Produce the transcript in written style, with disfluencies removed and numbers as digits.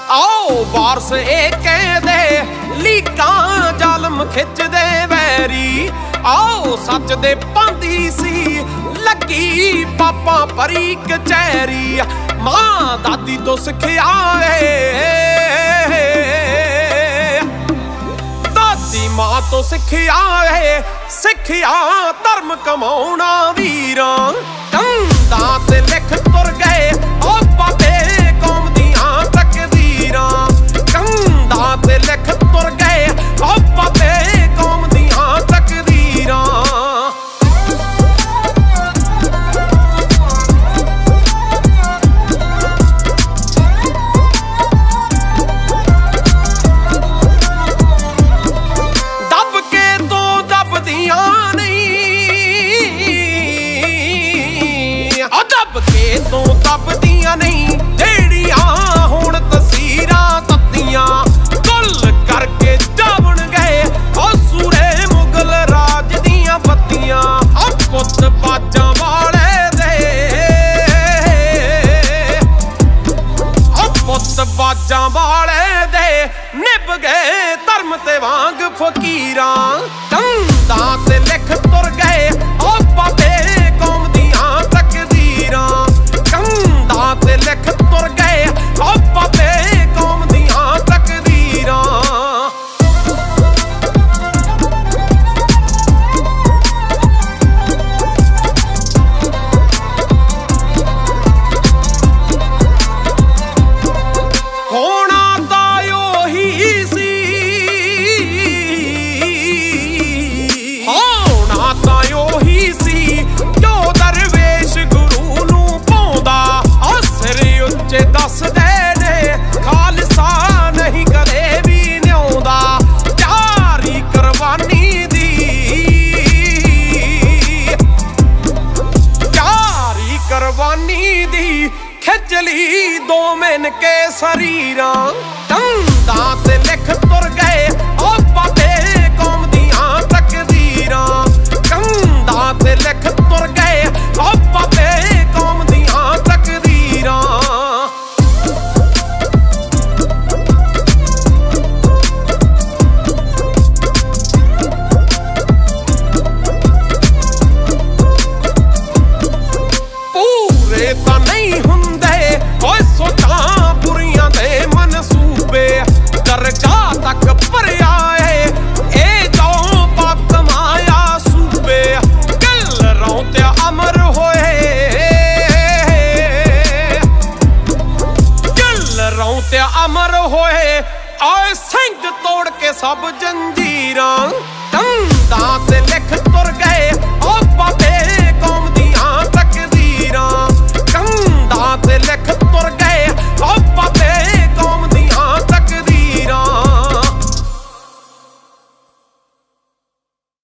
आओ वारस ए कहदे लीकां जालम खिचदे वैरी। आओ सच दे पांदी सी लगी पापा परी कचैरी। मां दादी तो सिखिया दादी मां तो सिखिया सिखिया धर्म कमाउणा वीरां। कंधां ते लिख तुर गए ओ बाबे कौम दियां तकदीरां। कंधां ते लिख तुर गए ओ बाबे कौम दियां तकदीरां। तो दबदियां नहीं जेड़ियां हुण तसीरां तत्तियां। कुल करके जावन गए ओ सूरे मुगल राज दियां बत्तियां। ओ पुत बाजां वाले दे ओ पुत बाजां वाले दे निभ गए धर्म ते वांग फकीरां। कंधां ते लिख तुर गए ओ बाबे कौम दियां तकदीरां। कंधां ते लिख तुर गए ओ बाबे कौम दियां तकदीरां। होना तां ओही सी होना तां ओही सी जो दरवेश गुरु नूं पाउंदा। ओ सिर उच्चे दसदे ने खालसा नहीं कदे भी न्याउंदा। जारी कुरबानी दी जारी कुरबानी दी खिचली दो मिन के शरीरां। कंधां ते लिख तुर गए ओ बाबे कौम दियां तकदीरां। कंधां ते लिख तुर गए ओ बाबे कौम दियां तकदीरां। पूरे तां नहीं हुंदे ओए सोचां बुरियां दे मनसूबे। दरगाह तक भरिया ए जो पाप कमाया सूबे। गल्लरों ते अमर होए गल्लरों ते अमर होए। ओए सिंह तोड़ के सब जंजीरां।